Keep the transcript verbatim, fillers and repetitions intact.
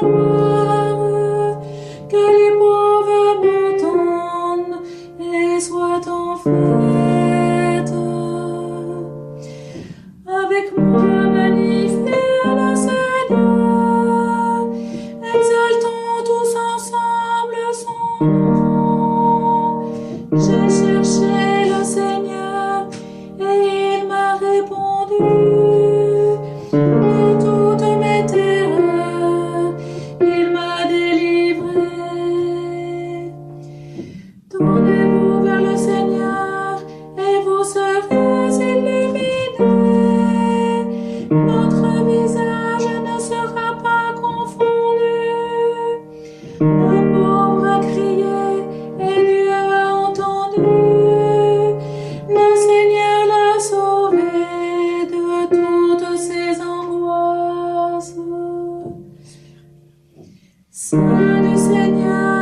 gloire, que les pauvres m'entendent et soient en fête. Avec moi magnifier le Seigneur, exaltons tous ensemble son nom. J'ai cherché le Seigneur et il m'a répondu. De toutes mes terreurs, il m'a délivré. Tournez-vous vers le Seigneur et vous serez illuminés. Votre visage ne sera pas confondu. Le pauvre a crié et Dieu a entendu. Le Seigneur l'a sauvé de toutes ses angoisses. Saint du Seigneur,